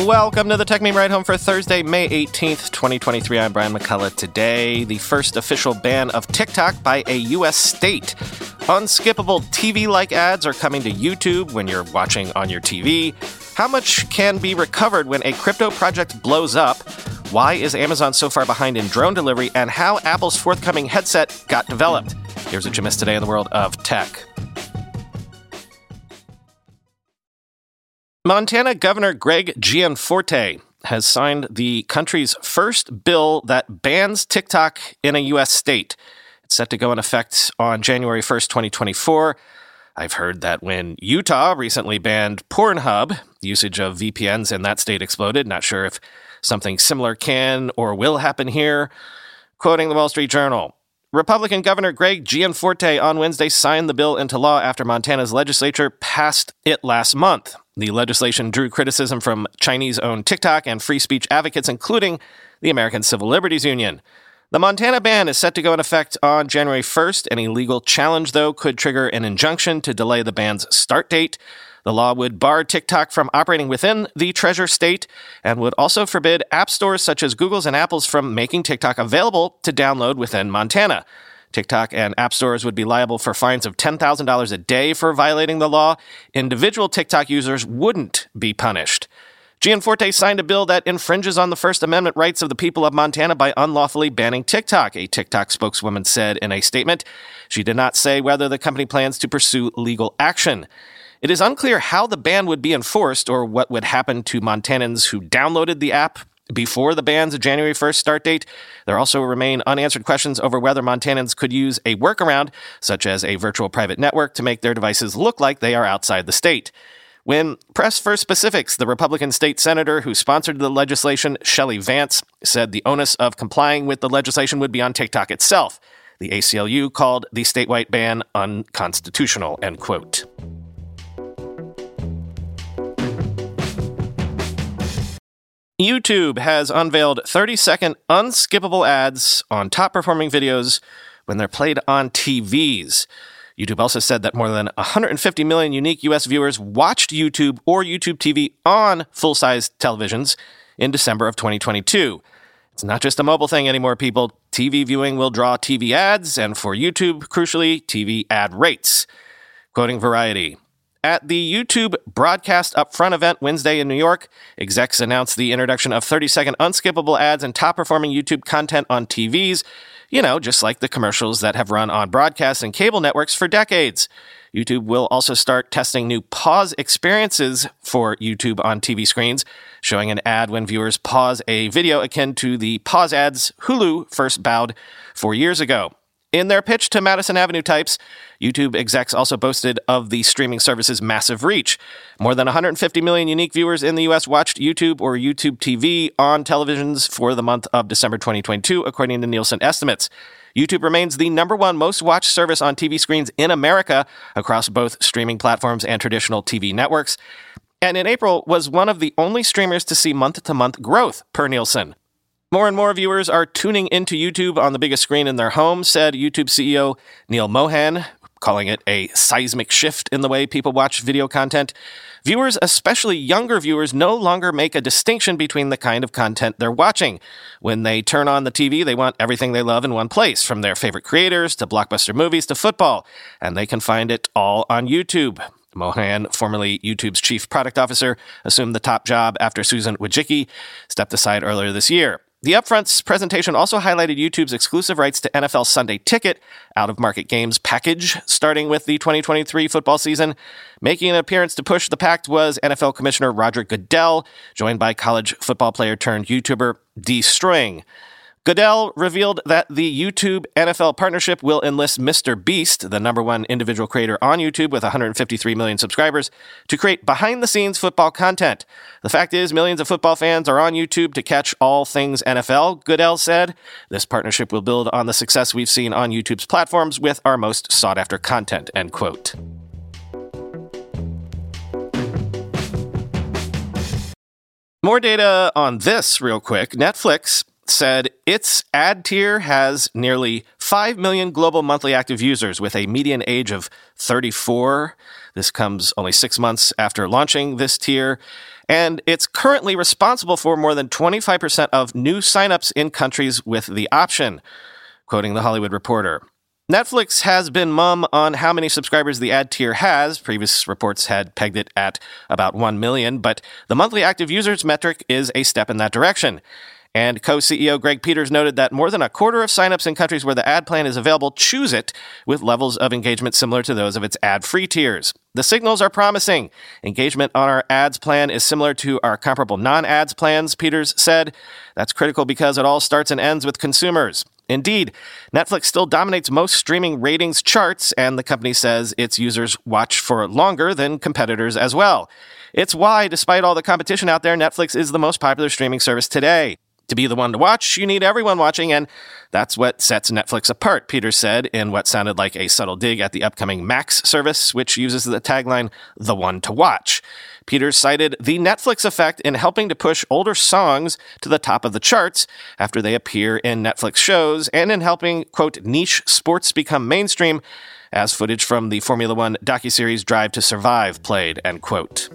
Welcome to the Tech Meme Ride Home for Thursday, May 18th, 2023. I'm Brian McCullough. Today, the first official ban of TikTok by a U.S. state. Unskippable TV-like ads are coming to YouTube when you're watching on your TV. How much can be recovered when a crypto project blows up? Why is Amazon so far behind in drone delivery? And how Apple's forthcoming headset got developed. Here's what you missed today in the world of tech. Montana Governor Greg Gianforte has signed the country's first bill that bans TikTok in a U.S. state. It's set to go in effect on January 1st, 2024. I've heard that when Utah recently banned Pornhub, usage of VPNs in that state exploded. Not sure if something similar can or will happen here. Quoting the Wall Street Journal, Republican Governor Greg Gianforte on Wednesday signed the bill into law after Montana's legislature passed it last month. The legislation drew criticism from Chinese-owned TikTok and free speech advocates, including the American Civil Liberties Union. The Montana ban is set to go in effect on January 1st. Any legal challenge, though, could trigger an injunction to delay the ban's start date. The law would bar TikTok from operating within the Treasure State and would also forbid app stores such as Google's and Apple's from making TikTok available to download within Montana. TikTok and app stores would be liable for fines of $10,000 a day for violating the law. Individual TikTok users wouldn't be punished. Gianforte signed a bill that infringes on the First Amendment rights of the people of Montana by unlawfully banning TikTok, a TikTok spokeswoman said in a statement. She did not say whether the company plans to pursue legal action. It is unclear how the ban would be enforced or what would happen to Montanans who downloaded the app before the ban's January 1st start date. There also remain unanswered questions over whether Montanans could use a workaround, such as a virtual private network, to make their devices look like they are outside the state. When pressed for specifics, the Republican state senator who sponsored the legislation, Shelley Vance, said the onus of complying with the legislation would be on TikTok itself. The ACLU called the statewide ban unconstitutional, end quote. YouTube has unveiled 30-second unskippable ads on top-performing videos when they're played on TVs. YouTube also said that more than 150 million unique U.S. viewers watched YouTube or YouTube TV on full-size televisions in December of 2022. It's not just a mobile thing anymore, people. TV viewing will draw TV ads, and for YouTube, crucially, TV ad rates. Quoting Variety, at the YouTube Broadcast Upfront event Wednesday in New York, execs announced the introduction of 30-second unskippable ads and top-performing YouTube content on TVs, just like the commercials that have run on broadcast and cable networks for decades. YouTube will also start testing new pause experiences for YouTube on TV screens, showing an ad when viewers pause a video akin to the pause ads Hulu first bowed 4 years ago. In their pitch to Madison Avenue types, YouTube execs also boasted of the streaming service's massive reach. More than 150 million unique viewers in the U.S. watched YouTube or YouTube TV on televisions for the month of December 2022, according to Nielsen estimates. YouTube remains the number one most watched service on TV screens in America across both streaming platforms and traditional TV networks. And in April was one of the only streamers to see month-to-month growth, per Nielsen. More and more viewers are tuning into YouTube on the biggest screen in their home, said YouTube CEO Neil Mohan, calling it a seismic shift in the way people watch video content. Viewers, especially younger viewers, no longer make a distinction between the kind of content they're watching. When they turn on the TV, they want everything they love in one place, from their favorite creators to blockbuster movies to football, and they can find it all on YouTube. Mohan, formerly YouTube's chief product officer, assumed the top job after Susan Wojcicki stepped aside earlier this year. The Upfront's presentation also highlighted YouTube's exclusive rights to NFL Sunday Ticket, out-of-market games package, starting with the 2023 football season. Making an appearance to push the pact was NFL Commissioner Roger Goodell, joined by college football player turned YouTuber Dee String. Goodell revealed that the YouTube NFL partnership will enlist Mr. Beast, the number one individual creator on YouTube with 153 million subscribers, to create behind-the-scenes football content. The fact is, millions of football fans are on YouTube to catch all things NFL, Goodell said. This partnership will build on the success we've seen on YouTube's platforms with our most sought-after content, end quote. More data on this real quick. Netflix said its ad tier has nearly 5 million global monthly active users with a median age of 34. This comes only 6 months after launching this tier, and it's currently responsible for more than 25% of new signups in countries with the option, quoting The Hollywood Reporter. Netflix has been mum on how many subscribers the ad tier has. Previous reports had pegged it at about 1 million, but the monthly active users metric is a step in that direction. And co-CEO Greg Peters noted that more than a quarter of signups in countries where the ad plan is available choose it, with levels of engagement similar to those of its ad-free tiers. The signals are promising. Engagement on our ads plan is similar to our comparable non-ads plans, Peters said. That's critical because it all starts and ends with consumers. Indeed, Netflix still dominates most streaming ratings charts, and the company says its users watch for longer than competitors as well. It's why, despite all the competition out there, Netflix is the most popular streaming service today. To be the one to watch, you need everyone watching, and that's what sets Netflix apart, Peters said, in what sounded like a subtle dig at the upcoming Max service, which uses the tagline, "The One to Watch." Peters cited the Netflix effect in helping to push older songs to the top of the charts after they appear in Netflix shows, and in helping, quote, niche sports become mainstream, as footage from the Formula One docuseries Drive to Survive played, end quote.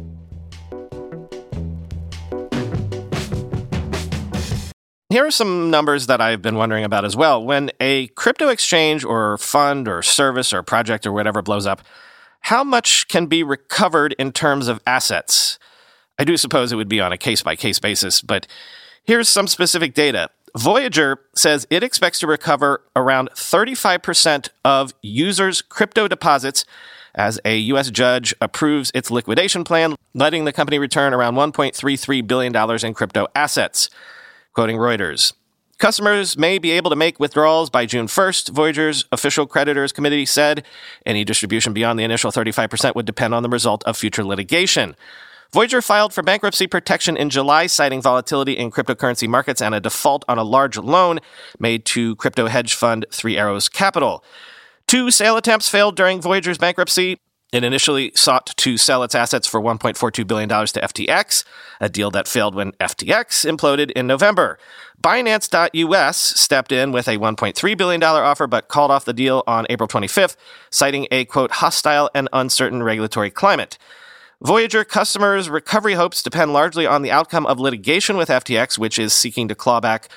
Here are some numbers that I've been wondering about as well. When a crypto exchange or fund or service or project or whatever blows up, how much can be recovered in terms of assets? I do suppose it would be on a case-by-case basis, but here's some specific data. Voyager says it expects to recover around 35% of users' crypto deposits as a U.S. judge approves its liquidation plan, letting the company return around $1.33 billion in crypto assets. Quoting Reuters, customers may be able to make withdrawals by June 1st, Voyager's official creditors committee said. Any distribution beyond the initial 35% would depend on the result of future litigation. Voyager filed for bankruptcy protection in July, citing volatility in cryptocurrency markets and a default on a large loan made to crypto hedge fund Three Arrows Capital. 2 sale attempts failed during Voyager's bankruptcy. It initially sought to sell its assets for $1.42 billion to FTX, a deal that failed when FTX imploded in November. Binance.US stepped in with a $1.3 billion offer but called off the deal on April 25th, citing a, quote, hostile and uncertain regulatory climate. Voyager customers' recovery hopes depend largely on the outcome of litigation with FTX, which is seeking to claw back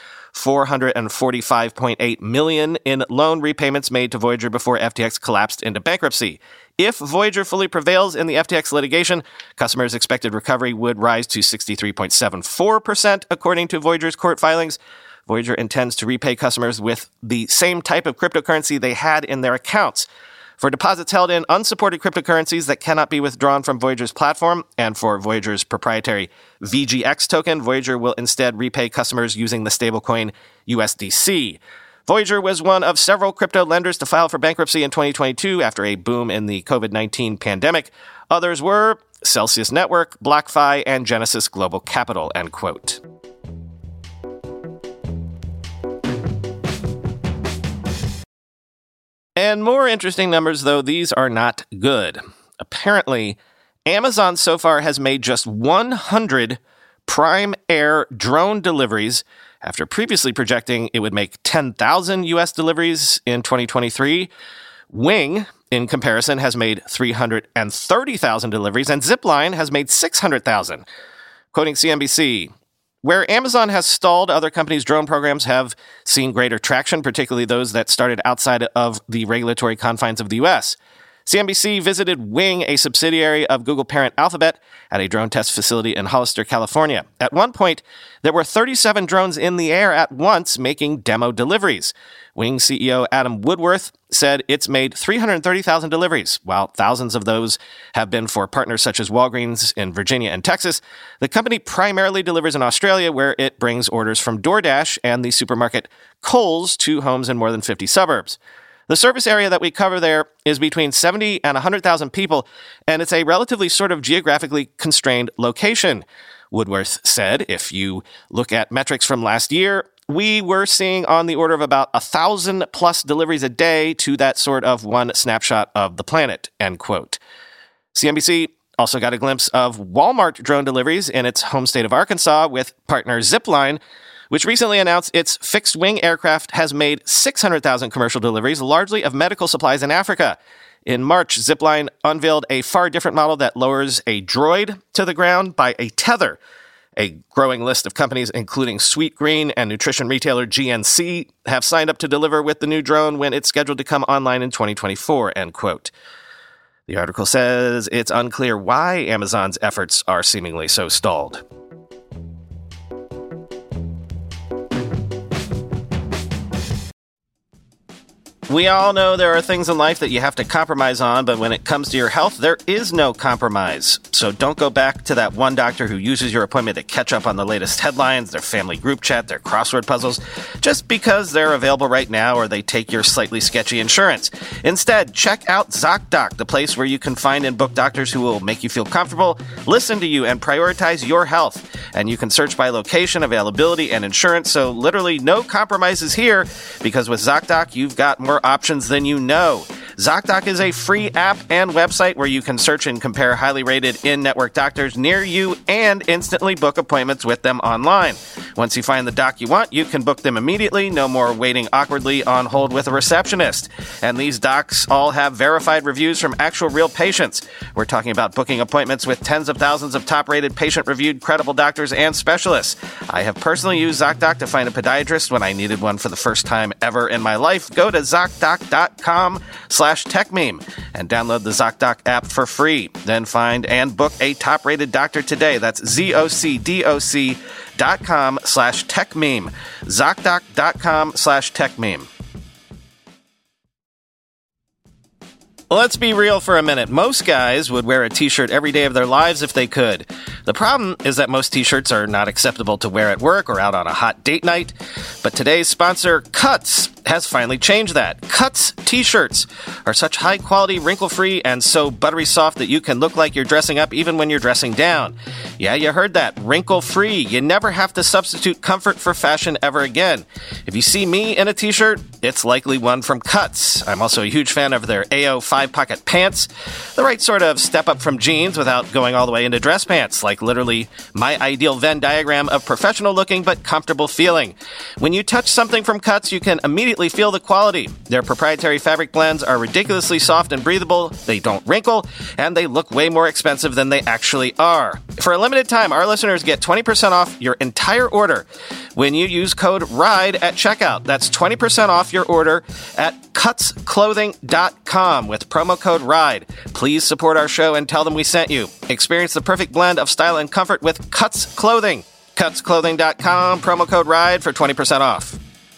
$445.8 million in loan repayments made to Voyager before FTX collapsed into bankruptcy. If Voyager fully prevails in the FTX litigation, customers' expected recovery would rise to 63.74%, according to Voyager's court filings. Voyager intends to repay customers with the same type of cryptocurrency they had in their accounts. For deposits held in unsupported cryptocurrencies that cannot be withdrawn from Voyager's platform, and for Voyager's proprietary VGX token, Voyager will instead repay customers using the stablecoin USDC. Voyager was one of several crypto lenders to file for bankruptcy in 2022 after a boom in the COVID-19 pandemic. Others were Celsius Network, BlockFi, and Genesis Global Capital, end quote. And more interesting numbers, though, these are not good. Apparently, Amazon so far has made just 100 Prime Air drone deliveries after previously projecting it would make 10,000 U.S. deliveries in 2023. Wing, in comparison, has made 330,000 deliveries, and Zipline has made 600,000. Quoting CNBC, where Amazon has stalled, other companies' drone programs have seen greater traction, particularly those that started outside of the regulatory confines of the U.S. CNBC visited Wing, a subsidiary of Google parent Alphabet, at a drone test facility in Hollister, California. At one point, there were 37 drones in the air at once making demo deliveries. Wing CEO Adam Woodworth said it's made 330,000 deliveries. While thousands of those have been for partners such as Walgreens in Virginia and Texas, the company primarily delivers in Australia, where it brings orders from DoorDash and the supermarket Coles to homes in more than 50 suburbs. The service area that we cover there is between 70 and 100,000 people, and it's a relatively sort of geographically constrained location, Woodworth said. If you look at metrics from last year, we were seeing on the order of about 1,000 plus deliveries a day to that sort of one snapshot of the planet, end quote. CNBC also got a glimpse of Walmart drone deliveries in its home state of Arkansas with partner Zipline, which recently announced its fixed-wing aircraft has made 600,000 commercial deliveries, largely of medical supplies in Africa. In March, Zipline unveiled a far different model that lowers a droid to the ground by a tether. A growing list of companies, including Sweetgreen and nutrition retailer GNC, have signed up to deliver with the new drone when it's scheduled to come online in 2024, end quote. The article says it's unclear why Amazon's efforts are seemingly so stalled. We all know there are things in life that you have to compromise on, but when it comes to your health, there is no compromise. So don't go back to that one doctor who uses your appointment to catch up on the latest headlines, their family group chat, their crossword puzzles, just because they're available right now or they take your slightly sketchy insurance. Instead, check out ZocDoc, the place where you can find and book doctors who will make you feel comfortable, listen to you, and prioritize your health. And you can search by location, availability, and insurance, so literally no compromises here, because with ZocDoc, you've got more options than you know. ZocDoc is a free app and website where you can search and compare highly rated in-network doctors near you and instantly book appointments with them online. Once you find the doc you want, you can book them immediately, no more waiting awkwardly on hold with a receptionist. And these docs all have verified reviews from actual real patients. We're talking about booking appointments with tens of thousands of top-rated, patient-reviewed, credible doctors and specialists. I have personally used ZocDoc to find a podiatrist when I needed one for the first time ever in my life. Go to ZocDoc.com/techmeme and download the ZocDoc app for free. Then find and book a top-rated doctor today. That's ZocDoc.com/techmeme. ZocDoc.com/techmeme. Let's be real for a minute. Most guys would wear a t-shirt every day of their lives if they could. The problem is that most t-shirts are not acceptable to wear at work or out on a hot date night. But today's sponsor, Cuts, has finally changed that. Cuts t-shirts are such high-quality, wrinkle-free, and so buttery soft that you can look like you're dressing up even when you're dressing down. Yeah, you heard that. Wrinkle-free. You never have to substitute comfort for fashion ever again. If you see me in a t-shirt, it's likely one from Cuts. I'm also a huge fan of their AO 5-pocket pants. The right sort of step up from jeans without going all the way into dress pants, like literally my ideal Venn diagram of professional looking but comfortable feeling. When you touch something from Cuts, you can immediately feel the quality. Their proprietary fabric blends are ridiculously soft and breathable, they don't wrinkle, and they look way more expensive than they actually are. For a limited time, our listeners get 20% off your entire order when you use code RIDE at checkout. That's 20% off your order at cutsclothing.com with promo code RIDE. Please support our show and tell them we sent you. Experience the perfect blend of style and comfort with Cuts Clothing. Cutsclothing.com, promo code RIDE for 20% off.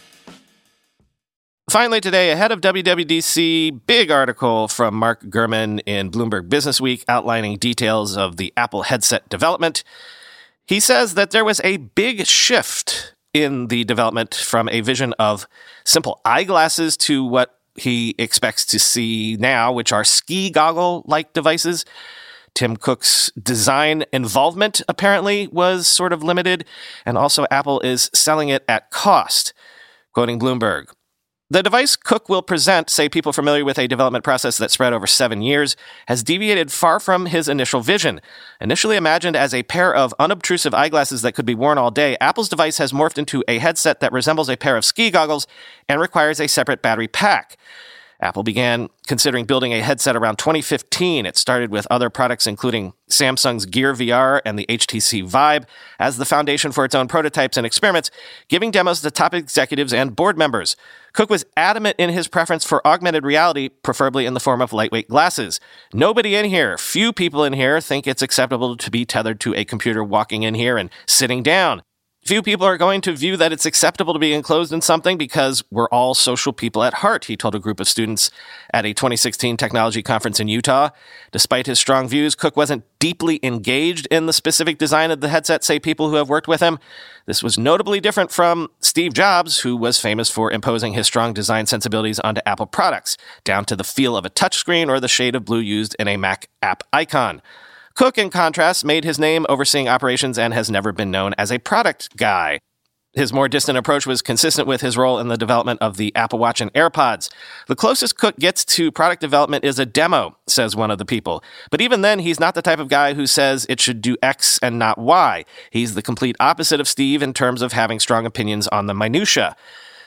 Finally today, ahead of WWDC, big article from Mark Gurman in Bloomberg Businessweek outlining details of the Apple headset development. He says that there was a big shift in the development from a vision of simple eyeglasses to what he expects to see now, which are ski goggle-like devices. Tim Cook's design involvement apparently was sort of limited, and also Apple is selling it at cost. Quoting Bloomberg, the device Cook will present, say people familiar with a development process that spread over 7 years, has deviated far from his initial vision. Initially imagined as a pair of unobtrusive eyeglasses that could be worn all day, Apple's device has morphed into a headset that resembles a pair of ski goggles and requires a separate battery pack. Apple began considering building a headset around 2015. It started with other products, including Samsung's Gear VR and the HTC Vive, as the foundation for its own prototypes and experiments, giving demos to top executives and board members. Cook was adamant in his preference for augmented reality, preferably in the form of lightweight glasses. Nobody in here, few people in here, think it's acceptable to be tethered to a computer walking in here and sitting down. Few people are going to view that it's acceptable to be enclosed in something because we're all social people at heart, he told a group of students at a 2016 technology conference in Utah. Despite his strong views, Cook wasn't deeply engaged in the specific design of the headset, say people who have worked with him. This was notably different from Steve Jobs, who was famous for imposing his strong design sensibilities onto Apple products, down to the feel of a touchscreen or the shade of blue used in a Mac app icon. Cook, in contrast, made his name overseeing operations and has never been known as a product guy. His more distant approach was consistent with his role in the development of the Apple Watch and AirPods. The closest Cook gets to product development is a demo, says one of the people. But even then, he's not the type of guy who says it should do X and not Y. He's the complete opposite of Steve in terms of having strong opinions on the minutia.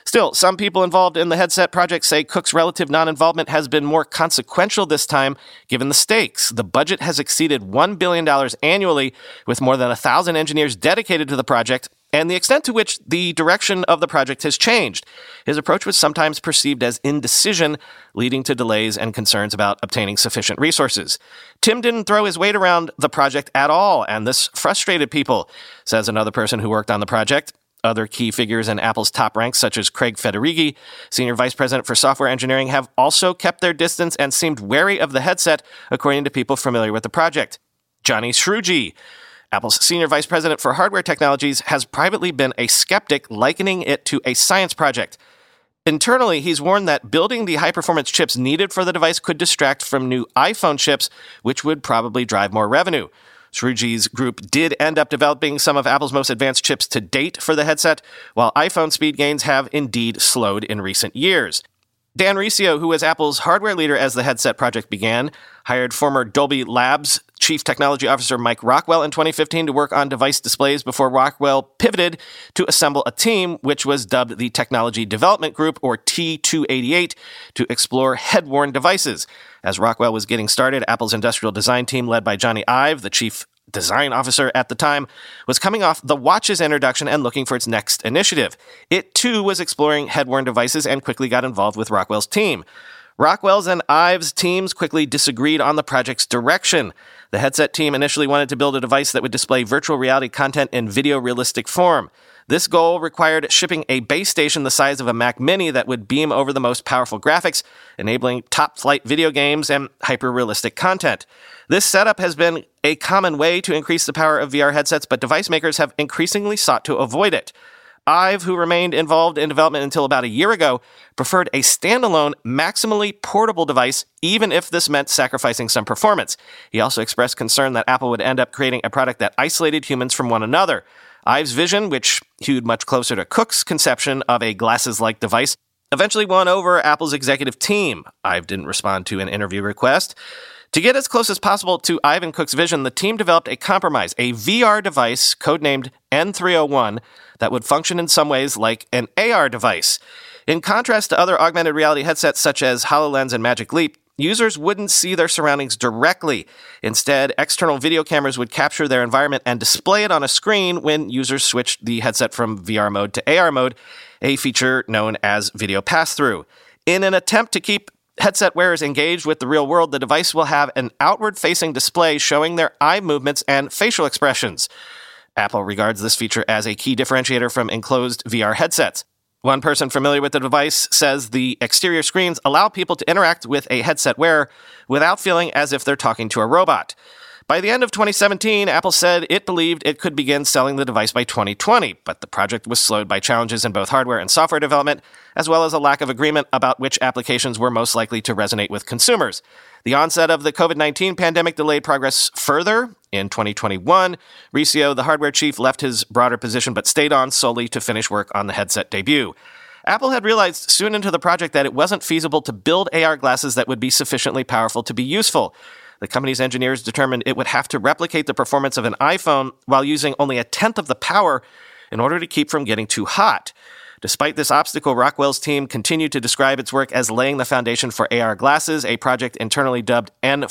Still, some people involved in the headset project say Cook's relative non-involvement has been more consequential this time, given the stakes. The budget has exceeded $1 billion annually, with more than 1,000 engineers dedicated to the project, and the extent to which the direction of the project has changed. His approach was sometimes perceived as indecision, leading to delays and concerns about obtaining sufficient resources. Tim didn't throw his weight around the project at all, and this frustrated people, says another person who worked on the project. Other key figures in Apple's top ranks, such as Craig Federighi, Senior Vice President for Software Engineering, have also kept their distance and seemed wary of the headset, according to people familiar with the project. Johnny Srouji, Apple's Senior Vice President for Hardware Technologies, has privately been a skeptic, likening it to a science project. Internally, he's warned that building the high-performance chips needed for the device could distract from new iPhone chips, which would probably drive more revenue. Srouji's group did end up developing some of Apple's most advanced chips to date for the headset, while iPhone speed gains have indeed slowed in recent years. Dan Riccio, who was Apple's hardware leader as the headset project began, hired former Dolby Labs Chief Technology Officer Mike Rockwell in 2015 to work on device displays before Rockwell pivoted to assemble a team which was dubbed the Technology Development Group, or T288, to explore head-worn devices. As Rockwell was getting started, Apple's industrial design team, led by Johnny Ive, the chief design officer at the time, was coming off the Watch's introduction and looking for its next initiative. It, too, was exploring head-worn devices and quickly got involved with Rockwell's team. Rockwell's and Ive's teams quickly disagreed on the project's direction. The headset team initially wanted to build a device that would display virtual reality content in video-realistic form. This goal required shipping a base station the size of a Mac Mini that would beam over the most powerful graphics, enabling top-flight video games and hyper-realistic content. This setup has been a common way to increase the power of VR headsets, but device makers have increasingly sought to avoid it. Ive, who remained involved in development until about a year ago, preferred a standalone, maximally portable device, even if this meant sacrificing some performance. He also expressed concern that Apple would end up creating a product that isolated humans from one another. Ive's vision, which hewed much closer to Cook's conception of a glasses-like device, eventually won over Apple's executive team. Ive didn't respond to an interview request. To get as close as possible to Ive and Cook's vision, the team developed a compromise, a VR device codenamed N301 that would function in some ways like an AR device. In contrast to other augmented reality headsets such as HoloLens and Magic Leap, users wouldn't see their surroundings directly. Instead, external video cameras would capture their environment and display it on a screen when users switched the headset from VR mode to AR mode, a feature known as video pass-through. In an attempt to keep headset wearers engaged with the real world, the device will have an outward-facing display showing their eye movements and facial expressions. Apple regards this feature as a key differentiator from enclosed VR headsets. One person familiar with the device says the exterior screens allow people to interact with a headset wearer without feeling as if they're talking to a robot. By the end of 2017, Apple said it believed it could begin selling the device by 2020, but the project was slowed by challenges in both hardware and software development, as well as a lack of agreement about which applications were most likely to resonate with consumers. The onset of the COVID-19 pandemic delayed progress further. In 2021, Riccio, the hardware chief, left his broader position but stayed on solely to finish work on the headset debut. Apple had realized soon into the project that it wasn't feasible to build AR glasses that would be sufficiently powerful to be useful. The company's engineers determined it would have to replicate the performance of an iPhone while using only a tenth of the power in order to keep from getting too hot. Despite this obstacle, Rockwell's team continued to describe its work as laying the foundation for AR glasses, a project internally dubbed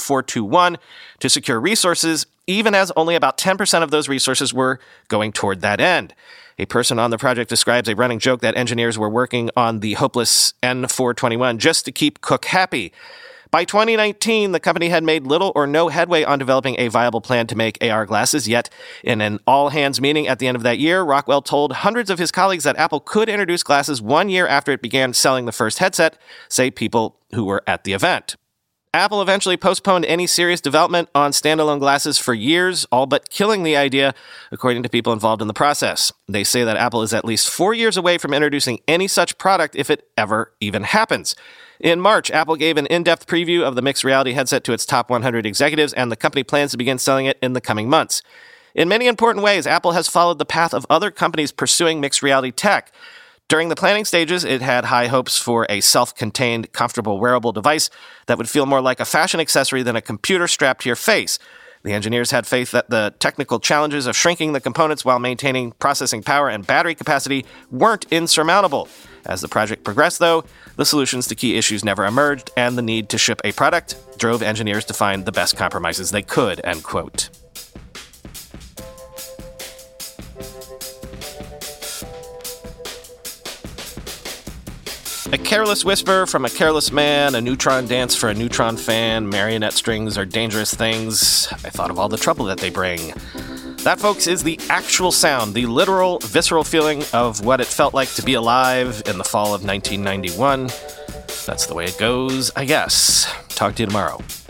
N421, to secure resources, even as only about 10% of those resources were going toward that end. A person on the project describes a running joke that engineers were working on the hopeless N421 just to keep Cook happy. By 2019, the company had made little or no headway on developing a viable plan to make AR glasses, yet in an all-hands meeting at the end of that year, Rockwell told hundreds of his colleagues that Apple could introduce glasses 1 year after it began selling the first headset, say people who were at the event. Apple eventually postponed any serious development on standalone glasses for years, all but killing the idea, according to people involved in the process. They say that Apple is at least 4 years away from introducing any such product if it ever even happens. In March, Apple gave an in-depth preview of the mixed reality headset to its top 100 executives, and the company plans to begin selling it in the coming months. In many important ways, Apple has followed the path of other companies pursuing mixed reality tech. During the planning stages, it had high hopes for a self-contained, comfortable wearable device that would feel more like a fashion accessory than a computer strapped to your face. The engineers had faith that the technical challenges of shrinking the components while maintaining processing power and battery capacity weren't insurmountable. As the project progressed, though, the solutions to key issues never emerged, and the need to ship a product drove engineers to find the best compromises they could, end quote. A careless whisper from a careless man, a neutron dance for a neutron fan, marionette strings are dangerous things. I thought of all the trouble that they bring. That, folks, is the actual sound, the literal, visceral feeling of what it felt like to be alive in the fall of 1991. That's the way it goes, I guess. Talk to you tomorrow.